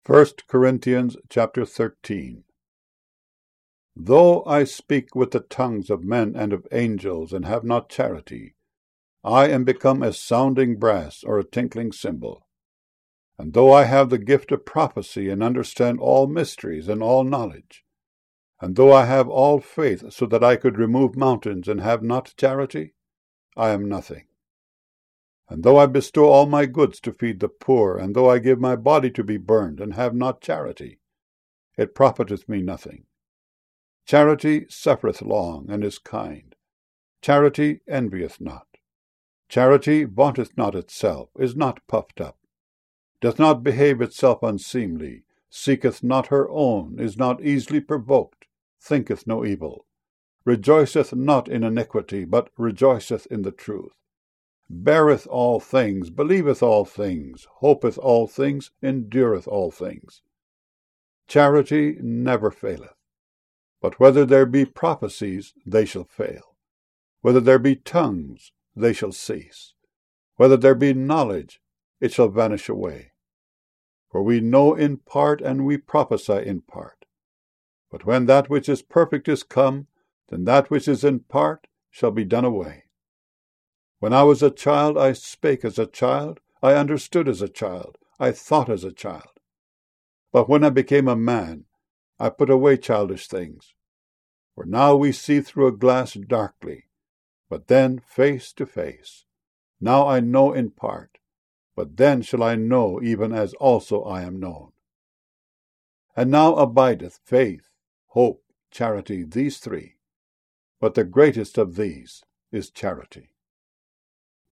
1 Corinthians chapter 13. Though I speak with the tongues of men and of angels, and have not charity, I am become as sounding brass or a tinkling cymbal. And though I have the gift of prophecy, and understand all mysteries and all knowledge, and though I have all faith so that I could remove mountains, and have not charity, I am nothing. And though I bestow all my goods to feed the poor, and though I give my body to be burned, and have not charity, it profiteth me nothing. Charity suffereth long, and is kind. Charity envieth not. Charity vaunteth not itself, is not puffed up, doth not behave itself unseemly, seeketh not her own, is not easily provoked, thinketh no evil, rejoiceth not in iniquity, but rejoiceth in the truth, beareth all things, believeth all things, hopeth all things, endureth all things. Charity never faileth. But whether there be prophecies, they shall fail. Whether there be tongues, they shall cease. Whether there be knowledge, it shall vanish away. For we know in part, and we prophesy in part. But when that which is perfect is come, then that which is in part shall be done away. When I was a child, I spake as a child, I understood as a child, I thought as a child. But when I became a man, I put away childish things. For now we see through a glass darkly, but then face to face. Now I know in part, but then shall I know even as also I am known. And now abideth faith, hope, charity, these three. But the greatest of these is charity.